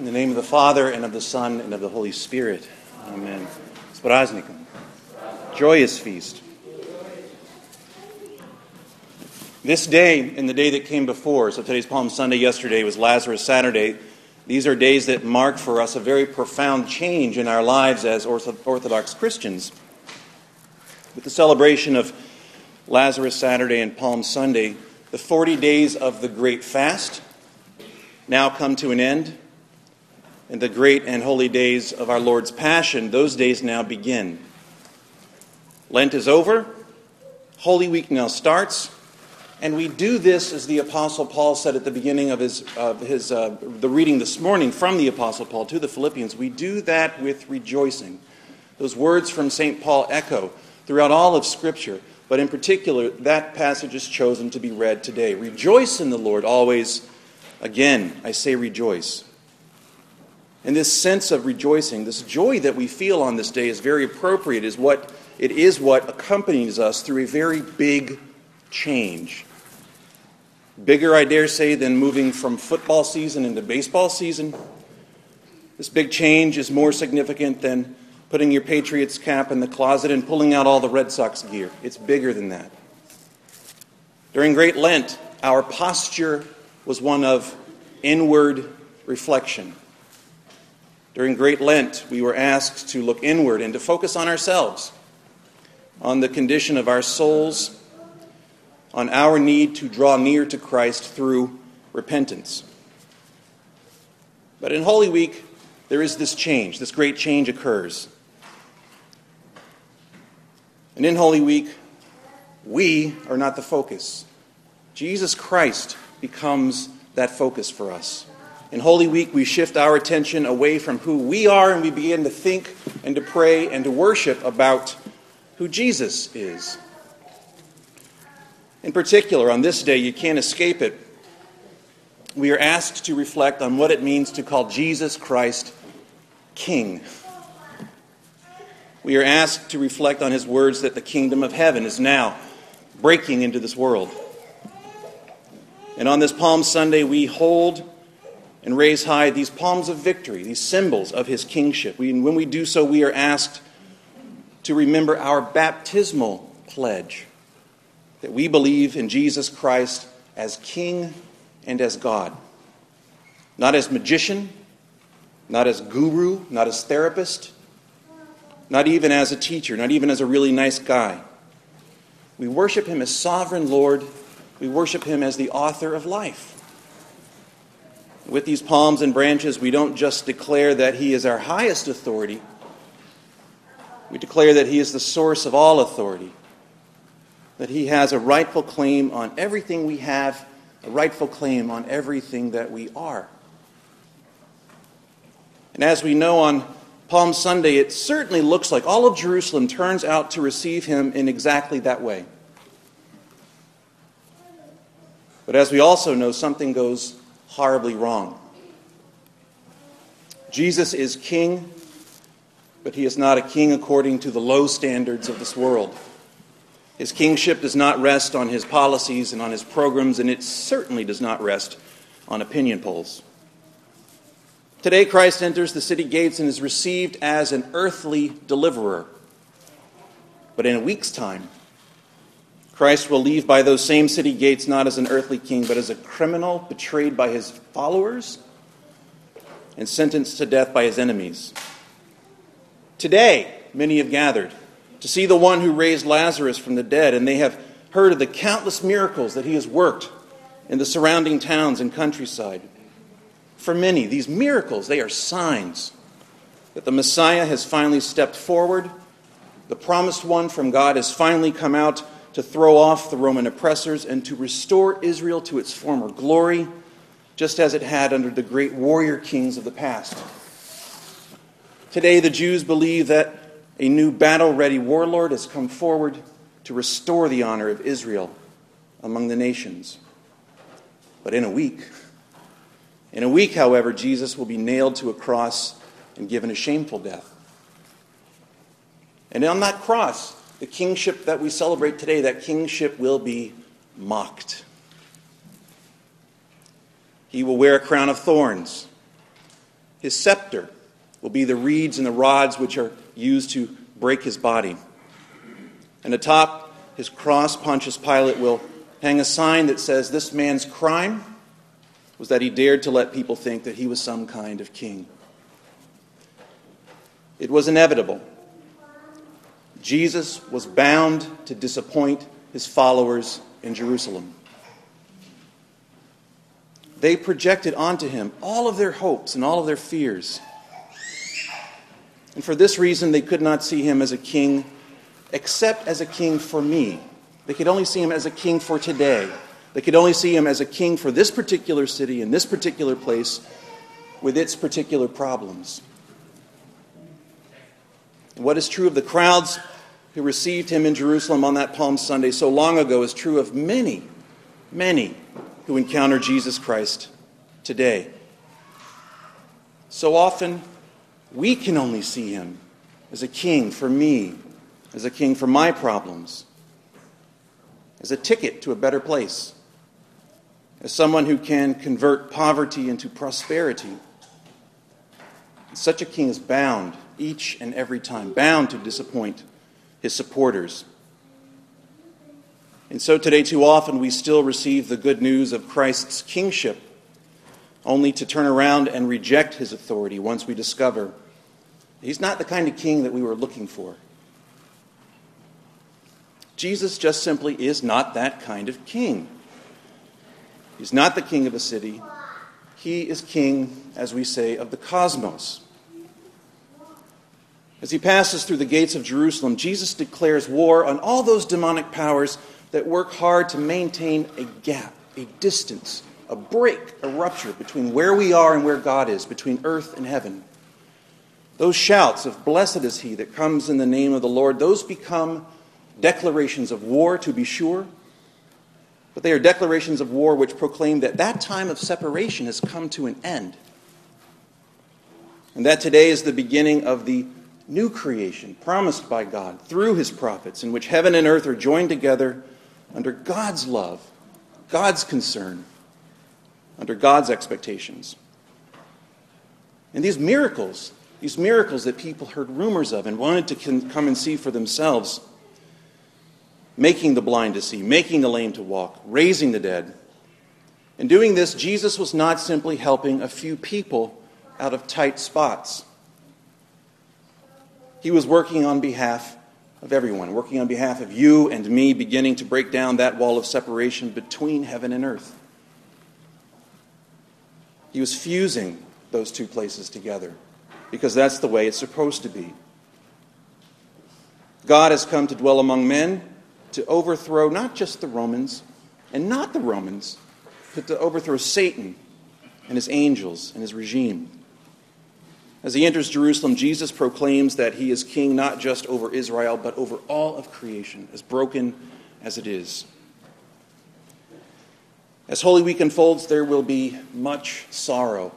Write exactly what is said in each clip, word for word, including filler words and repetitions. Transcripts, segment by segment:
In the name of the Father, and of the Son, and of the Holy Spirit. Amen. S prazdnikom. Joyous feast. This day and the day that came before, so today's Palm Sunday, yesterday was Lazarus Saturday. These are days that mark for us a very profound change in our lives as Orthodox Christians. With the celebration of Lazarus Saturday and Palm Sunday, the forty days of the Great Fast now come to an end. And the great and holy days of our Lord's Passion, those days now begin. Lent is over. Holy Week now starts. And we do this, as the Apostle Paul said at the beginning of his, of his uh, the reading this morning from the Apostle Paul to the Philippians, we do that with rejoicing. Those words from Saint Paul echo throughout all of Scripture, but in particular, that passage is chosen to be read today. Rejoice in the Lord always. Again, I say rejoice. And this sense of rejoicing, this joy that we feel on this day is very appropriate. Is what it is what accompanies us through a very big change. Bigger, I dare say, than moving from football season into baseball season. This big change is more significant than putting your Patriots cap in the closet and pulling out all the Red Sox gear. It's bigger than that. During Great Lent, our posture was one of inward reflection. During Great Lent, we were asked to look inward and to focus on ourselves, on the condition of our souls, on our need to draw near to Christ through repentance. But in Holy Week, there is this change. This great change occurs. And in Holy Week, we are not the focus. Jesus Christ becomes that focus for us. In Holy Week, we shift our attention away from who we are and we begin to think and to pray and to worship about who Jesus is. In particular, on this day, you can't escape it. We are asked to reflect on what it means to call Jesus Christ King. We are asked to reflect on his words that the kingdom of heaven is now breaking into this world. And on this Palm Sunday, we hold and raise high these palms of victory, these symbols of his kingship. We, when we do so, we are asked to remember our baptismal pledge, that we believe in Jesus Christ as King and as God. Not as magician, not as guru, not as therapist, not even as a teacher, not even as a really nice guy. We worship him as sovereign Lord. We worship him as the author of life. With these palms and branches, we don't just declare that he is our highest authority. We declare that he is the source of all authority, that he has a rightful claim on everything we have, a rightful claim on everything that we are. And as we know on Palm Sunday, it certainly looks like all of Jerusalem turns out to receive him in exactly that way. But as we also know, something goes horribly wrong. Jesus is king, but he is not a king according to the low standards of this world. His kingship does not rest on his policies and on his programs, and it certainly does not rest on opinion polls. Today, Christ enters the city gates and is received as an earthly deliverer. But in a week's time, Christ will leave by those same city gates not as an earthly king, but as a criminal betrayed by his followers and sentenced to death by his enemies. Today, many have gathered to see the one who raised Lazarus from the dead, and they have heard of the countless miracles that he has worked in the surrounding towns and countryside. For many, these miracles, they are signs that the Messiah has finally stepped forward. The promised one from God has finally come out to throw off the Roman oppressors and to restore Israel to its former glory, just as it had under the great warrior kings of the past. Today, the Jews believe that a new battle-ready warlord has come forward to restore the honor of Israel among the nations. But in a week, in a week, however, Jesus will be nailed to a cross and given a shameful death. And on that cross, the kingship that we celebrate today, that kingship will be mocked. He will wear a crown of thorns. His scepter will be the reeds and the rods which are used to break his body. And atop his cross, Pontius Pilate will hang a sign that says this man's crime was that he dared to let people think that he was some kind of king. It was inevitable. Jesus was bound to disappoint his followers in Jerusalem. They projected onto him all of their hopes and all of their fears. And for this reason, they could not see him as a king except as a king for me. They could only see him as a king for today. They could only see him as a king for this particular city in this particular place with its particular problems. And what is true of the crowds who received him in Jerusalem on that Palm Sunday so long ago is true of many, many who encounter Jesus Christ today. So often, we can only see him as a king for me, as a king for my problems, as a ticket to a better place, as someone who can convert poverty into prosperity. And such a king is bound each and every time, bound to disappoint his supporters. And so today, too often, we still receive the good news of Christ's kingship, only to turn around and reject his authority once we discover he's not the kind of king that we were looking for. Jesus just simply is not that kind of king. He's not the king of a city. He is king, as we say, of the cosmos. As he passes through the gates of Jerusalem, Jesus declares war on all those demonic powers that work hard to maintain a gap, a distance, a break, a rupture between where we are and where God is, between earth and heaven. Those shouts of "Blessed is he that comes in the name of the Lord," those become declarations of war, to be sure, but they are declarations of war which proclaim that that time of separation has come to an end, and that today is the beginning of the new creation promised by God through his prophets, in which heaven and earth are joined together under God's love, God's concern, under God's expectations. And these miracles, these miracles that people heard rumors of and wanted to come and see for themselves, making the blind to see, making the lame to walk, raising the dead. In doing this, Jesus was not simply helping a few people out of tight spots. He was working on behalf of everyone, working on behalf of you and me, beginning to break down that wall of separation between heaven and earth. He was fusing those two places together, because that's the way it's supposed to be. God has come to dwell among men, to overthrow not just the Romans, and not the Romans, but to overthrow Satan and his angels and his regime. As he enters Jerusalem, Jesus proclaims that he is king not just over Israel, but over all of creation, as broken as it is. As Holy Week unfolds, there will be much sorrow.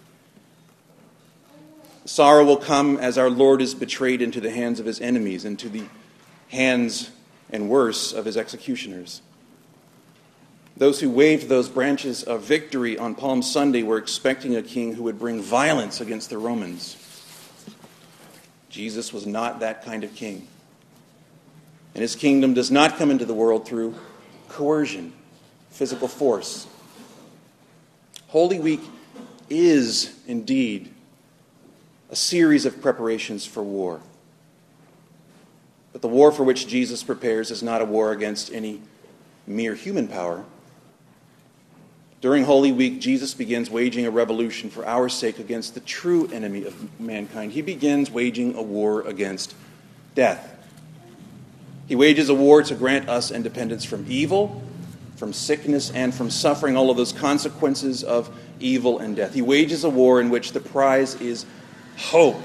Sorrow will come as our Lord is betrayed into the hands of his enemies, into the hands, and worse, of his executioners. Those who waved those branches of victory on Palm Sunday were expecting a king who would bring violence against the Romans. Jesus was not that kind of king. And his kingdom does not come into the world through coercion, physical force. Holy Week is indeed a series of preparations for war. But the war for which Jesus prepares is not a war against any mere human power. During Holy Week, Jesus begins waging a revolution for our sake against the true enemy of mankind. He begins waging a war against death. He wages a war to grant us independence from evil, from sickness, and from suffering, all of those consequences of evil and death. He wages a war in which the prize is hope,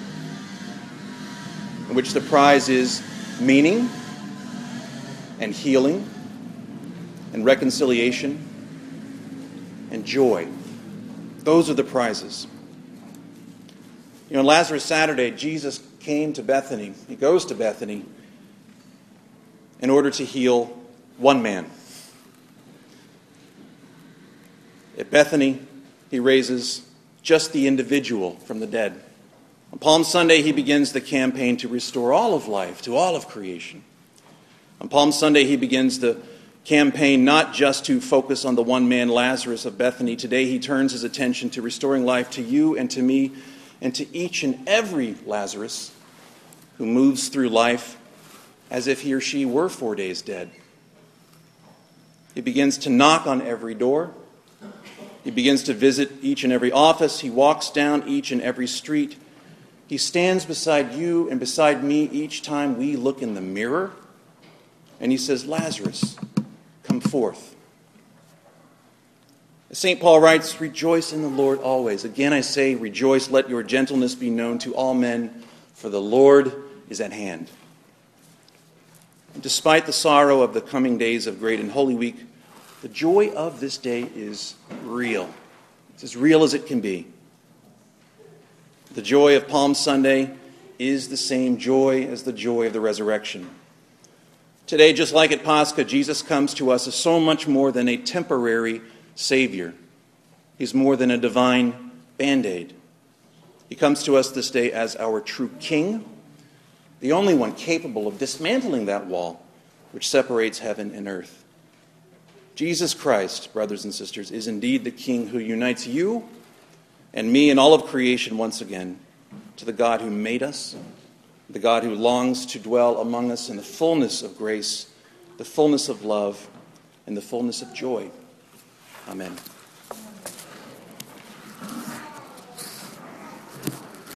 in which the prize is meaning and healing and reconciliation and joy. Those are the prizes. You know, on Lazarus Saturday, Jesus came to Bethany. He goes to Bethany in order to heal one man. At Bethany, he raises just the individual from the dead. On Palm Sunday, he begins the campaign to restore all of life, to all of creation. On Palm Sunday, he begins the campaign not just to focus on the one man, Lazarus of Bethany. Today, he turns his attention to restoring life to you and to me and to each and every Lazarus who moves through life as if he or she were four days dead. He begins to knock on every door. He begins to visit each and every office. He walks down each and every street. He stands beside you and beside me each time we look in the mirror. And he says, Lazarus, come forth. As Saint Paul writes, rejoice in the Lord always. Again I say, rejoice, let your gentleness be known to all men, for the Lord is at hand. And despite the sorrow of the coming days of Great and Holy Week, the joy of this day is real. It's as real as it can be. The joy of Palm Sunday is the same joy as the joy of the resurrection. Today, just like at Pascha, Jesus comes to us as so much more than a temporary Savior. He's more than a divine Band-Aid. He comes to us this day as our true King, the only one capable of dismantling that wall which separates heaven and earth. Jesus Christ, brothers and sisters, is indeed the King who unites you and me and all of creation once again to the God who made us, the God who longs to dwell among us in the fullness of grace, the fullness of love, and the fullness of joy. Amen.